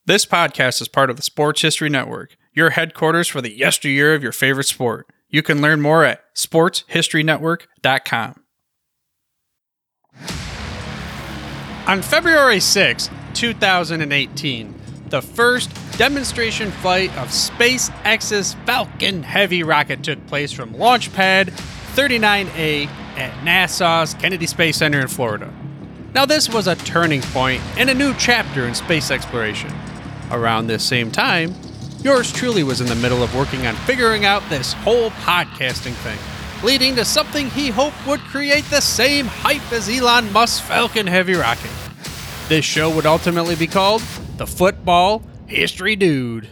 This podcast is part of the Sports History Network, your headquarters for the yesteryear of your favorite sport. You can learn more at sportshistorynetwork.com. On February 6, 2018, the first demonstration flight of SpaceX's Falcon Heavy rocket took place from Launch Pad 39A at NASA's Kennedy Space Center in Florida. Now, this was a turning point and a new chapter in space exploration. Around this same time, yours truly was in the middle of working on figuring out this whole podcasting thing, leading to something he hoped would create the same hype as Elon Musk's Falcon Heavy rocket. This show would ultimately be called The Football History Dude.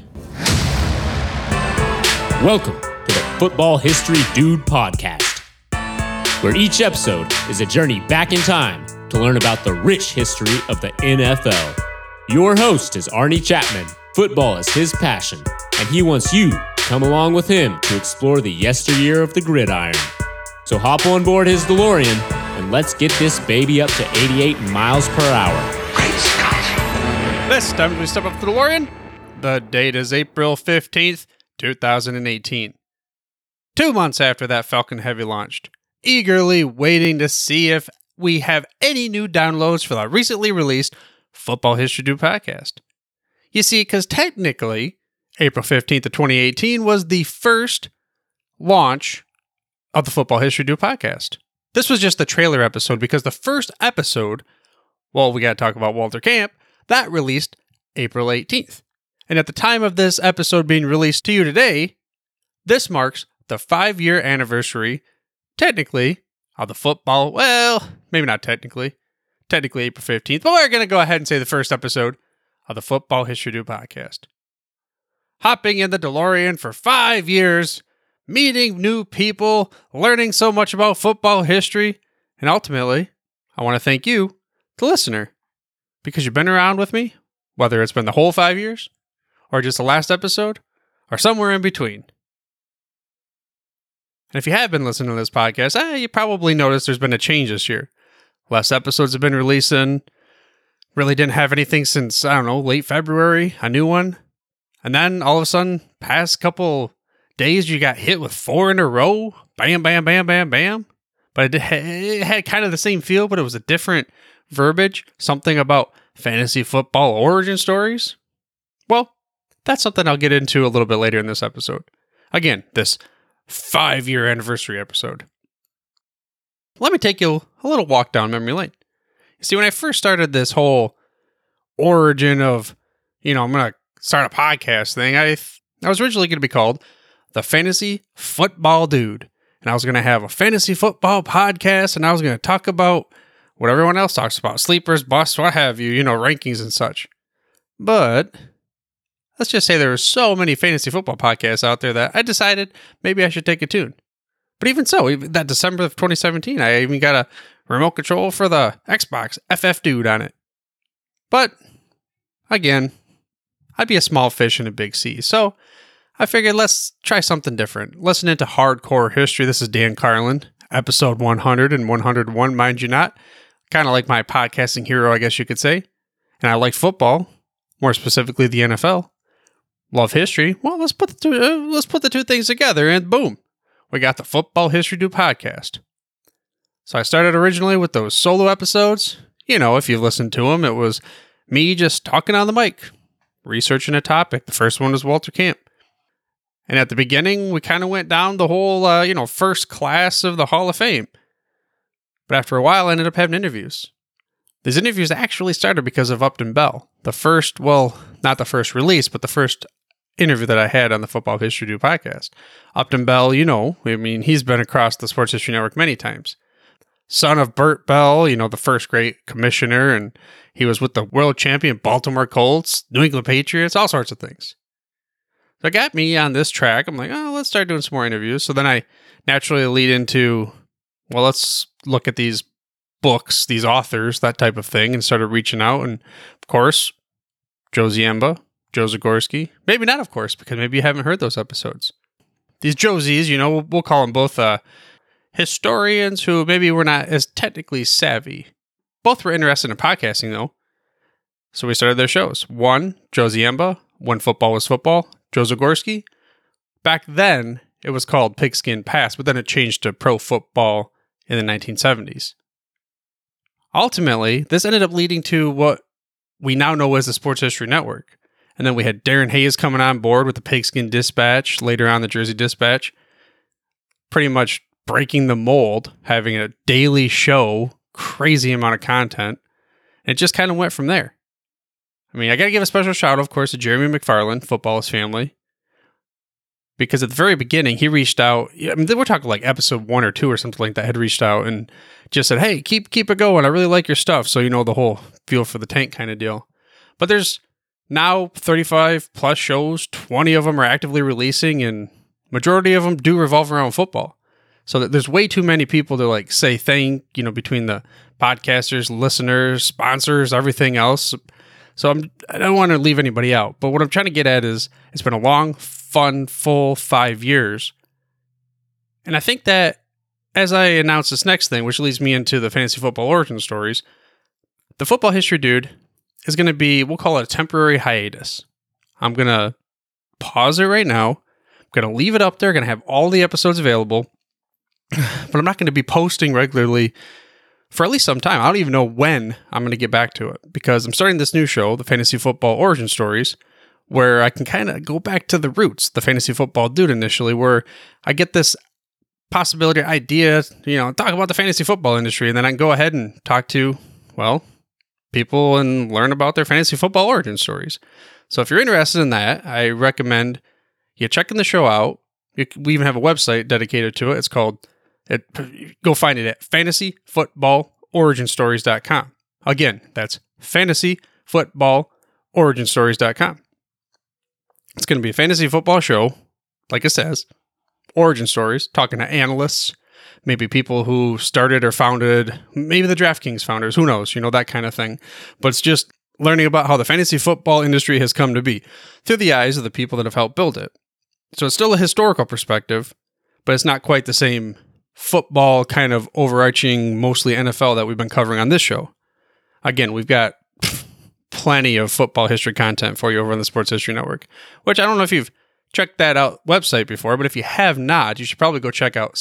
Welcome to the Football History Dude podcast, where each episode is a journey back in time to learn about the rich history of the NFL. Your host is Arnie Chapman. Football is his passion, and he wants you to come along with him to explore the yesteryear of the gridiron. So hop on board his DeLorean, and let's get this baby up to 88 miles per hour. Great Scott! This time we step up to the DeLorean. The date is April 15th, 2018. 2 months after that Falcon Heavy launched, eagerly waiting to see if we have any new downloads for the recently released Football History Dude podcast. You see, because technically, April 15th of 2018 was the first launch of the Football History Dude podcast. This was just the trailer episode because the first episode, well, we got to talk about Walter Camp, that released April 18th. And at the time of this episode being released to you today, this marks the 5-year anniversary, technically, of the football, well, maybe not technically April 15th, but we're going to go ahead and say the first episode of the Football History Dude podcast. Hopping in the DeLorean for 5 years, meeting new people, learning so much about football history, and ultimately, I want to thank you, the listener, because you've been around with me, whether it's been the whole 5 years, or just the last episode, or somewhere in between. And if you have been listening to this podcast, you probably noticed there's been a change this year. Less episodes have been releasing. Really didn't have anything since, late February, a new one. And then all of a sudden, past couple days, you got hit with 4 in a row. Bam, bam, bam, bam, bam. But it had kind of the same feel, but it was a different verbiage. Something about fantasy football origin stories. Well, that's something I'll get into a little bit later in this episode. Again, this 5-year anniversary episode. Let me take you a little walk down memory lane. You see, when I first started this whole origin of, I'm going to start a podcast thing, I was originally going to be called The Fantasy Football Dude. And I was going to have a fantasy football podcast, and I was going to talk about what everyone else talks about, sleepers, busts, what have you, rankings and such. But let's just say there were so many fantasy football podcasts out there that I decided maybe I should take a tune. But even so, that December of 2017, I even got a remote control for the Xbox FF Dude on it. But, again, I'd be a small fish in a big sea. So, I figured let's try something different. Listening to hardcore history, this is Dan Carlin, episode 100 and 101, mind you not. Kind of like my podcasting hero, I guess you could say. And I like football, more specifically the NFL. Love history. Well, let's put the two things together, and boom. We got the Football History Dude podcast. So I started originally with those solo episodes. If you've listened to them, it was me just talking on the mic, researching a topic. The first one was Walter Camp. And at the beginning, we kind of went down the whole, first class of the Hall of Fame. But after a while, I ended up having interviews. These interviews actually started because of Upton Bell. The first, not the first release, but the first interview that I had on the Football History Dude podcast. Upton Bell, he's been across the Sports History Network many times. Son of Burt Bell, the first great commissioner, and he was with the world champion Baltimore Colts, New England Patriots, all sorts of things. So it got me on this track. I'm like, let's start doing some more interviews. So then I naturally lead into, let's look at these books, these authors, that type of thing, and started reaching out. And of course, Joe Ziemba, Joe Zagorski. Maybe not, of course, because maybe you haven't heard those episodes. These Josies, we'll call them both historians who maybe were not as technically savvy. Both were interested in podcasting, though. So we started their shows. One, Joe Ziemba, When Football Was Football, Joe Zagorski. Back then, it was called Pigskin Pass, but then it changed to Pro Football in the 1970s. Ultimately, this ended up leading to what we now know as the Sports History Network. And then we had Darren Hayes coming on board with the Pigskin Dispatch, later on the Jersey Dispatch, pretty much breaking the mold, having a daily show, crazy amount of content. And it just kind of went from there. I mean, I got to give a special shout out, of course, to Jeremy McFarland, Football Is Family. Because at the very beginning, he reached out. I mean, we're talking like episode 1 or 2 or something like that, had reached out and just said, hey, keep it going. I really like your stuff. So, you know, the whole feel for the tank kind of deal. But there's now 35 plus shows, 20 of them are actively releasing, and majority of them do revolve around football. So that there's way too many people to like say thank, you know, between the podcasters, listeners, sponsors, everything else. So I don't want to leave anybody out. But what I'm trying to get at is it's been a long, fun, full 5 years. And I think that as I announce this next thing, which leads me into the fantasy football origin stories, the Football History Dude is going to be, we'll call it a temporary hiatus. I'm going to pause it right now. I'm going to leave it up there. Going to have all the episodes available. But I'm not going to be posting regularly for at least some time. I don't even know when I'm going to get back to it, because I'm starting this new show, the Fantasy Football Origin Stories, where I can kind of go back to the roots, the Fantasy Football Dude initially, where I get this possibility, idea, you know, talk about the fantasy football industry, and then I can go ahead and talk to, well, people and learn about their fantasy football origin stories. So if you're interested in that, I recommend you checking the show out. We even have a website dedicated to it. It's called, go find it at fantasyfootballoriginstories.com. Again, that's fantasyfootballoriginstories.com. It's going to be a fantasy football show, like it says, origin stories, talking to analysts, maybe people who started or founded, maybe the DraftKings founders, who knows, you know, that kind of thing. But it's just learning about how the fantasy football industry has come to be through the eyes of the people that have helped build it. So it's still a historical perspective, but it's not quite the same football kind of overarching, mostly NFL that we've been covering on this show. Again, we've got plenty of football history content for you over on the Sports History Network, which I don't know if you've checked that out website before, but if you have not, you should probably go check out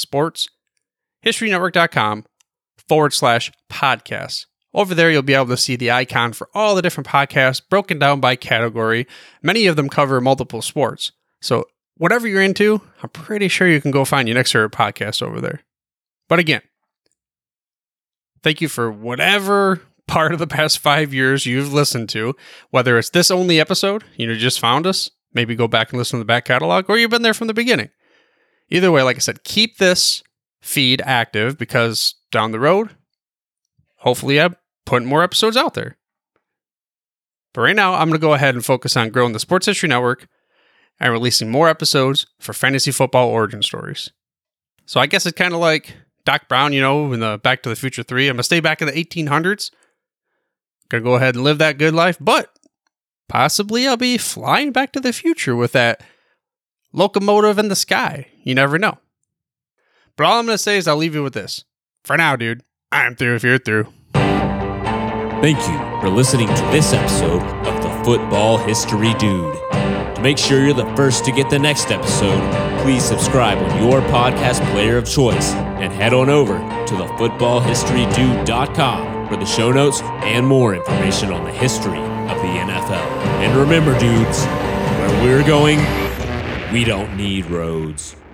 sportshistorynetwork.com/podcasts. Over there, you'll be able to see the icon for all the different podcasts broken down by category. Many of them cover multiple sports. So whatever you're into, I'm pretty sure you can go find your next favorite podcast over there. But again, thank you for whatever part of the past 5 years you've listened to, whether it's this only episode, you just found us, maybe go back and listen to the back catalog, or you've been there from the beginning. Either way, like I said, keep this feed active, because down the road, hopefully I'm putting more episodes out there. But right now, I'm going to go ahead and focus on growing the Sports History Network and releasing more episodes for fantasy football origin stories. So I guess it's kind of like Doc Brown, you know, in the Back to the Future 3. I'm going to stay back in the 1800s. Going to go ahead and live that good life, but possibly I'll be flying back to the future with that locomotive in the sky. You never know. But all I'm going to say is I'll leave you with this. For now, dude, I'm through if you're through. Thank you for listening to this episode of the Football History Dude. To make sure you're the first to get the next episode, please subscribe on your podcast player of choice and head on over to thefootballhistorydude.com for the show notes and more information on the history of the NFL. And remember, dudes, where we're going, we don't need roads.